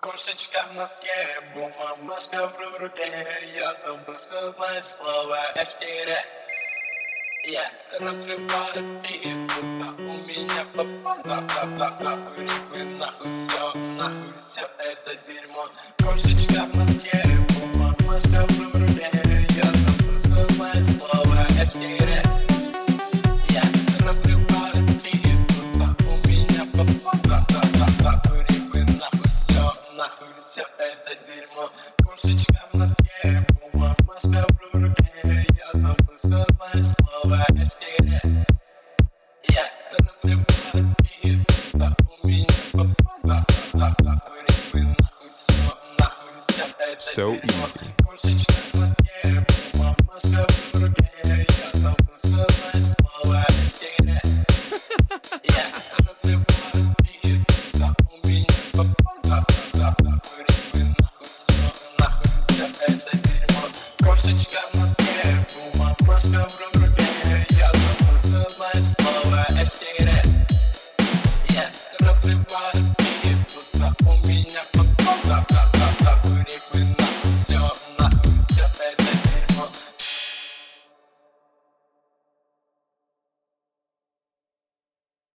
Кошечка в носке, бумажка в руке. Я забыл все знать слово эшкере. Я разрываю бит, будто у меня попало. Нахуй рифмы, нахуй все это дерьмо. Кошечка в носке, бумажка в руке. Я забыл все знать слово эшкере. Я разрываю бит, будто у меня попало. Нахуй рифмы, нахуй все это дерьмо. Кошечка в носке, бумажка в руке. Я забыл все знать слово эшкере. Я разрываю бит, будто у меня попало. Нахуй рифмы, нахуй все это So дерьмо. easy. Кошечка в носке, бумажка в руке. Я забыл все знать слово эшкере. Я разрываю бит, будто у меня попало. Нахуй рифмы, нахуй все это дерьмо. Кошечка в носке, бумажка в руке. Я забыл все знать слово эшкере. Я разрываю